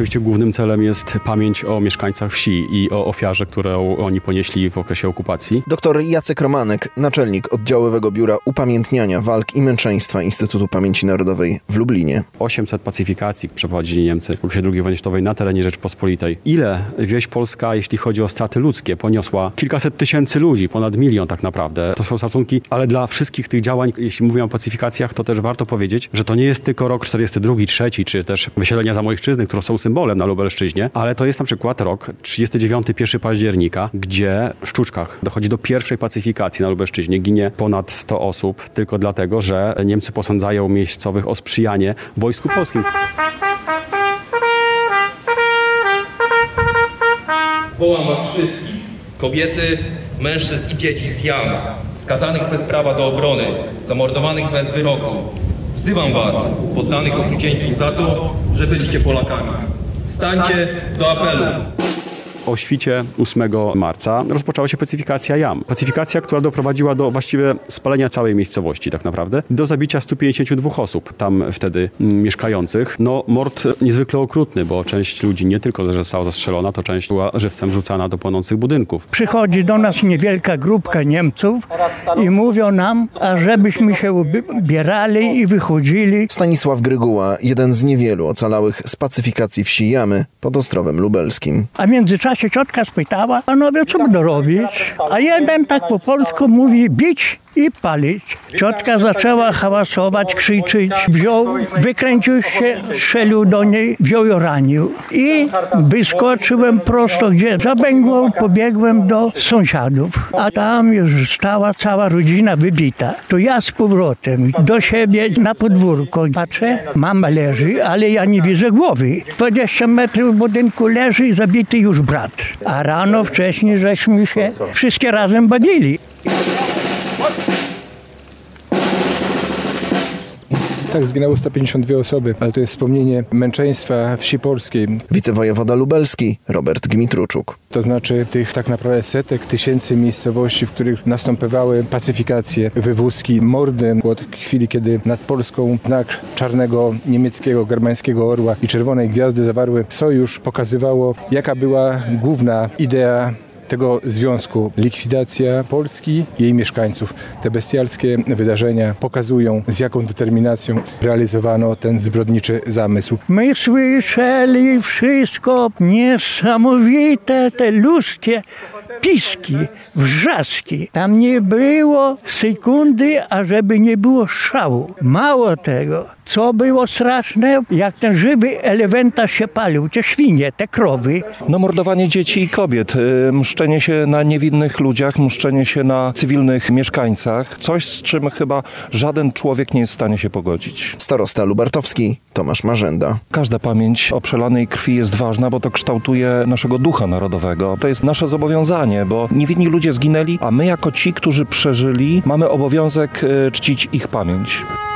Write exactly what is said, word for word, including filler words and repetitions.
Oczywiście głównym celem jest pamięć o mieszkańcach wsi i o ofiarze, którą oni ponieśli w okresie okupacji. Doktor Jacek Romanek, naczelnik oddziałowego biura upamiętniania walk i męczeństwa Instytutu Pamięci Narodowej w Lublinie. osiemset pacyfikacji przeprowadzili Niemcy w okresie drugiej wojny światowej na terenie Rzeczpospolitej. Ile wieś polska, jeśli chodzi o straty ludzkie, poniosła? Kilkaset tysięcy ludzi, ponad milion tak naprawdę. To są szacunki, ale dla wszystkich tych działań, jeśli mówimy o pacyfikacji, to też warto powiedzieć, że to nie jest tylko rok czterdziesty drugi, trzeci, czy też wysiedlenia Zamojszczyzny, które są symbolem na Lubelszczyźnie, ale to jest na przykład rok trzydziesty dziewiąty, pierwszego października, gdzie w Szczuczkach dochodzi do pierwszej pacyfikacji na Lubelszczyźnie. Ginie ponad sto osób tylko dlatego, że Niemcy posądzają miejscowych o sprzyjanie wojsku polskim. Wołam was wszystkich, kobiety, mężczyzn i dzieci z jam, skazanych bez prawa do obrony, zamordowanych bez wyroku. Wzywam was, poddanych okrucieństwu, za to, że byliście Polakami. Stańcie do apelu. O świcie ósmego marca rozpoczęła się pacyfikacja jam. Pacyfikacja, która doprowadziła do właściwie spalenia całej miejscowości tak naprawdę, do zabicia stu pięćdziesięciu dwóch osób tam wtedy mm, mieszkających. No mord niezwykle okrutny, bo część ludzi nie tylko została zastrzelona, to część była żywcem rzucana do płonących budynków. Przychodzi do nas niewielka grupka Niemców i mówią nam, ażebyśmy się ubierali i wychodzili. Stanisław Gryguła, jeden z niewielu ocalałych z pacyfikacji wsi Jamy pod Ostrowem Lubelskim. A w międzyczasie się ciotka spytała, panowie, co będą robić? A jeden tak po polsku mówi, bić i palić. Ciotka zaczęła hałasować, krzyczeć. Wziął, wykręcił się, strzelił do niej, wziął ją ranił. I wyskoczyłem prosto, gdzie zabęgło, pobiegłem do sąsiadów. A tam już stała cała rodzina wybita. To ja z powrotem do siebie na podwórko. Patrzę, mama leży, ale ja nie widzę głowy. dwadzieścia metrów w budynku leży zabity już brat. A rano wcześniej żeśmy się wszystkie razem bawili. Tak, zginęło sto pięćdziesiąt dwie osoby, ale to jest wspomnienie męczeństwa wsi polskiej. Wicewojewoda lubelski Robert Gmitruczuk. To znaczy tych tak naprawdę setek tysięcy miejscowości, w których następowały pacyfikacje, wywózki, mordy. Od chwili, kiedy nad Polską znak czarnego niemieckiego, germańskiego orła i czerwonej gwiazdy zawarły sojusz, pokazywało, jaka była główna idea tego związku. Likwidacja Polski i jej mieszkańców. Te bestialskie wydarzenia pokazują, z jaką determinacją realizowano ten zbrodniczy zamysł. My słyszeli wszystko niesamowite, te ludzkie piski, wrzaski. Tam nie było sekundy, ażeby nie było szału. Mało tego, co było straszne, jak ten żywy elementarz się palił, te świnie, te krowy. No mordowanie dzieci i kobiet, mszczenie się na niewinnych ludziach, mszczenie się na cywilnych mieszkańcach. Coś, z czym chyba żaden człowiek nie jest w stanie się pogodzić. Starosta lubartowski Tomasz Marzenda. Każda pamięć o przelanej krwi jest ważna, bo to kształtuje naszego ducha narodowego. To jest nasze zobowiązanie, bo niewinni ludzie zginęli, a my jako ci, którzy przeżyli, mamy obowiązek czcić ich pamięć.